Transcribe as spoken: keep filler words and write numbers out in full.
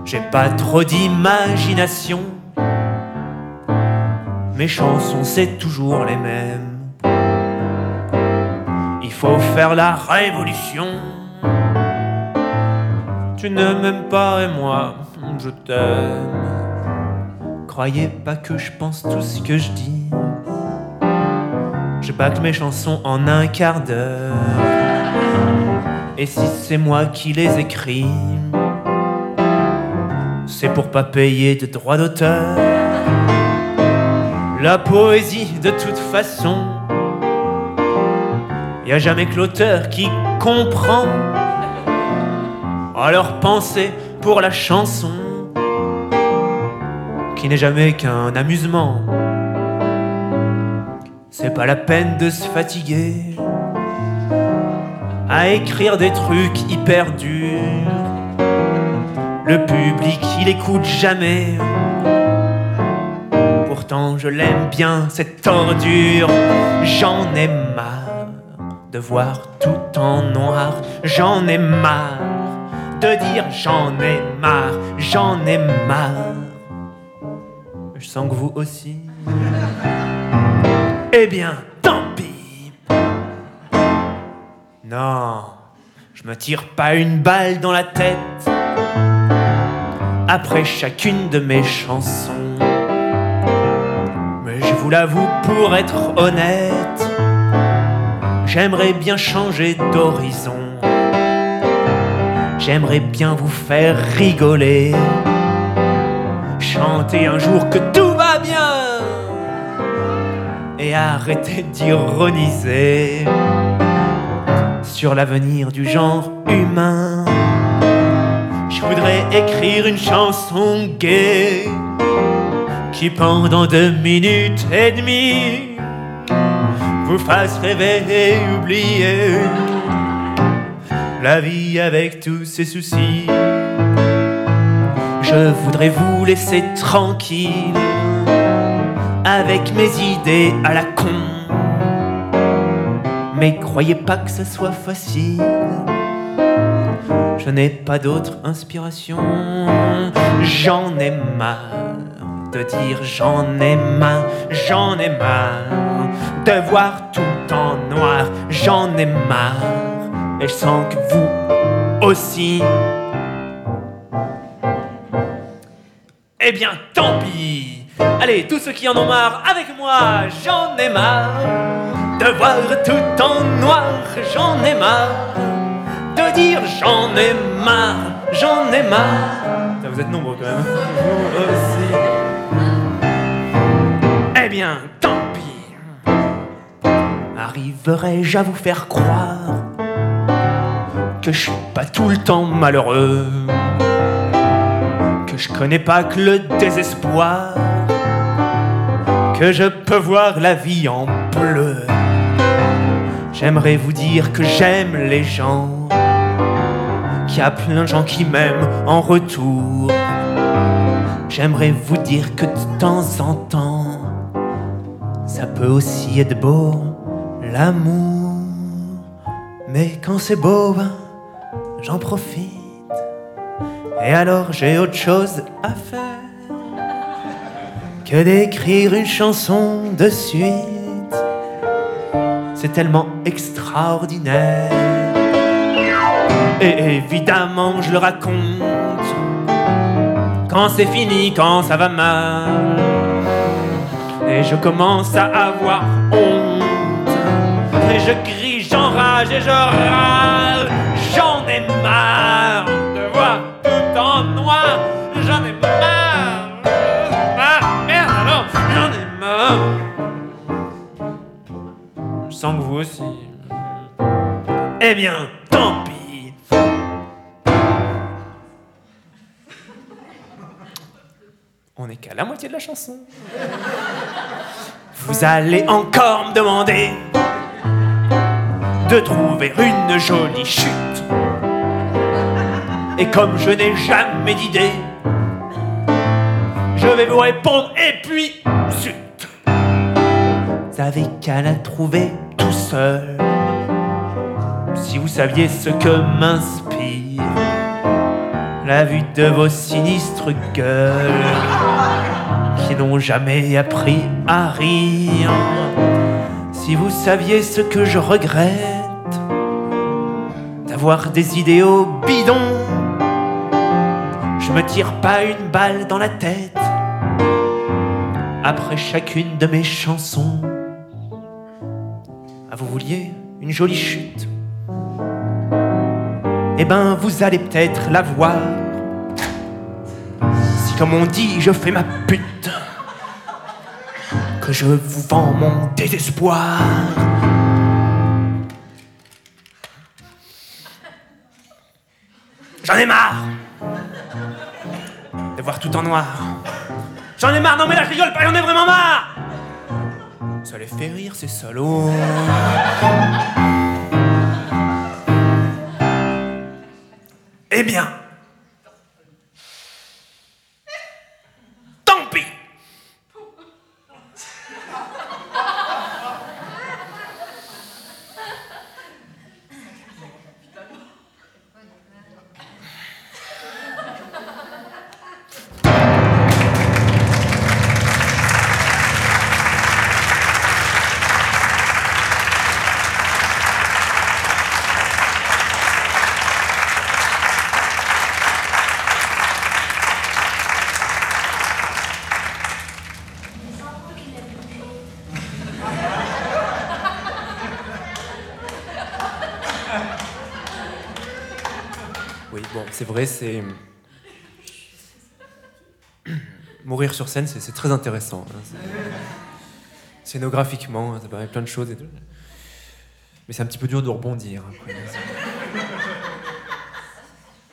J'ai pas trop d'imagination. Mes chansons c'est toujours les mêmes. Il faut faire la révolution. Tu ne m'aimes pas et moi je t'aime. Croyez pas que je pense tout ce que je dis. Je bâcle mes chansons en un quart d'heure. Et si c'est moi qui les écris, c'est pour pas payer de droits d'auteur. La poésie de toute façon, y a jamais que l'auteur qui comprend. Alors pensez pour la chanson, qui n'est jamais qu'un amusement. C'est pas la peine de se fatiguer à écrire des trucs hyper durs. Le public il écoute jamais. Pourtant je l'aime bien cette ordure. J'en ai marre de voir tout en noir. J'en ai marre de dire j'en ai marre. J'en ai marre. Je sens que vous aussi. Eh bien, tant pis. Non, je me tire pas une balle dans la tête après chacune de mes chansons. Mais je vous l'avoue, pour être honnête, j'aimerais bien changer d'horizon. J'aimerais bien vous faire rigoler, chanter un jour que tout va bien et arrêter d'ironiser sur l'avenir du genre humain. Je voudrais écrire une chanson gaie qui pendant deux minutes et demie vous fasse rêver et oublier la vie avec tous ses soucis. Je voudrais vous laisser tranquille avec mes idées à la con. Mais croyez pas que ce soit facile. Je n'ai pas d'autre inspiration. J'en ai marre de dire j'en ai marre. J'en ai marre de voir tout en noir. J'en ai marre. Et je sens que vous aussi. Eh bien tant pis. Allez, tous ceux qui en ont marre avec moi. J'en ai marre de voir tout en noir. J'en ai marre de dire j'en ai marre. J'en ai marre. Ça, vous êtes nombreux quand même. Vous aussi. Eh bien tant pis. Arriverai-je à vous faire croire que je suis pas tout le temps malheureux, que je connais pas que le désespoir, que je peux voir la vie en bleu. J'aimerais vous dire que j'aime les gens, qu'il y a plein de gens qui m'aiment en retour. J'aimerais vous dire que de temps en temps, ça peut aussi être beau, l'amour. Mais quand c'est beau, ben, j'en profite. Et alors j'ai autre chose à faire que d'écrire une chanson de suite. C'est tellement extraordinaire. Et évidemment je le raconte quand c'est fini, quand ça va mal. Et je commence à avoir honte. Et je crie, j'enrage et je râle. J'en ai marre de voir tout en noir. J'en ai marre. Ah merde alors, j'en ai marre. Je sens que vous aussi. Eh bien, tant pis. On n'est qu'à la moitié de la chanson. Vous allez encore me demander de trouver une jolie chute. Et comme je n'ai jamais d'idée, je vais vous répondre et puis zut. Vous avez qu'à la trouver tout seul. Si vous saviez ce que m'inspire la vue de vos sinistres gueules qui n'ont jamais appris à rire. Si vous saviez ce que je regrette, d'avoir des idéaux bidons, je me tire pas une balle dans la tête après chacune de mes chansons. Ah, vous vouliez une jolie chute? Eh ben, vous allez peut-être la voir. Si, comme on dit, je fais ma pute, que je vous vends mon désespoir. J'en ai marre de voir tout en noir. J'en ai marre, non mais là je rigole pas, j'en ai vraiment marre. Ça les fait rire ces salauds. Eh bien, tant pis. Oui, bon, c'est vrai, c'est... Mourir sur scène, c'est très intéressant. Hein, scénographiquement, ça paraît plein de choses et tout. Mais c'est un petit peu dur de rebondir après.